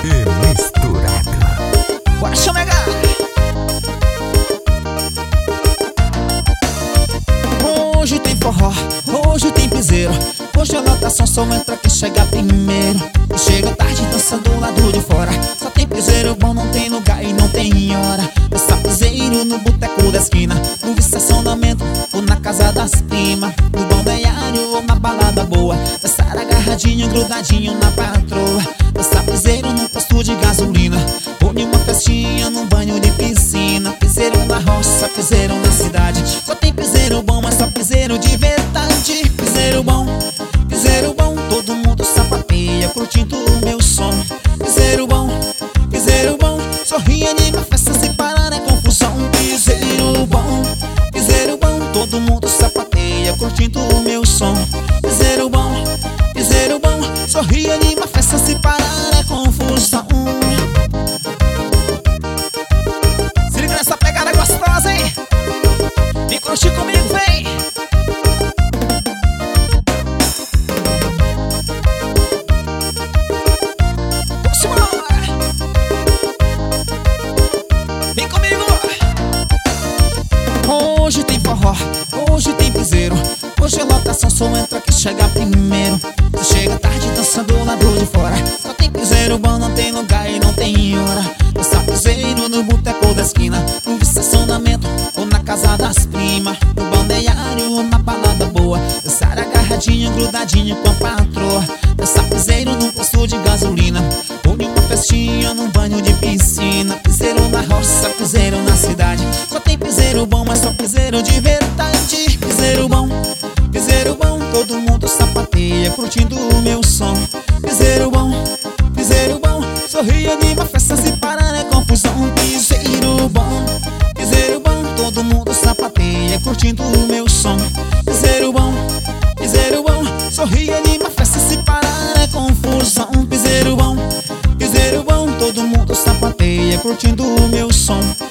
e misturado. Bora chamegar. Hoje tem forró, hoje tem piseiro. Hoje a lotação só entra quem chega primeiro. E chega tarde dançando do lado de fora. Só tem piseiro bom, não tem lugar e não tem hora. Dança piseiro no boteco da esquina, no estacionamento ou na casa das primas, no balneário ou na balada boa. Dançar agarradinho, grudadinho na patroa. Dança piseiro num posto de gasolina, ou em uma festinha num banho de piscina. Piseiro na roça, piseiro na cidade. Só tem piseiro bom, mas só piseiro de verdade. Piseiro bom, todo mundo sapateia, curtindo o meu som. Piseiro bom, sorri, anima a festa, se parar é confusão. Piseiro bom, todo mundo sapateia, curtindo o meu som. Piseiro bom, sorri, anima a festa, se parar é confusão. Se liga nessa pegada gostosa, hein? Vem curtir comigo, vem! Vem comigo! Hoje tem forró, hoje tem piseiro. Hoje a lotação só entra quem chega primeiro. Se chega tarde dançando lá do de fora. Só tem piseiro bom, não tem lugar e não tem hora. Dança piseiro no boteco da esquina, no estacionamento ou na casa das primas, no balneário ou na balada boa. Dançar agarradinho, grudadinho com a patroa. Dança piseiro num posto de gasolina, ou em uma festinha num banho de piscina. Piseiro na roça, piseiro na cidade. Só tem piseiro bom, mas só piseiro de verdade. Piseiro bom, todo mundo sapateia, curtindo o meu som. Piseiro bom, sorri, anima a festa, se parar é confusão. Piseiro bom, todo mundo sapateia, curtindo o meu som. Piseiro bom, sorri, anima a festa, se parar é confusão. Piseiro bom, todo mundo sapateia, curtindo o meu som.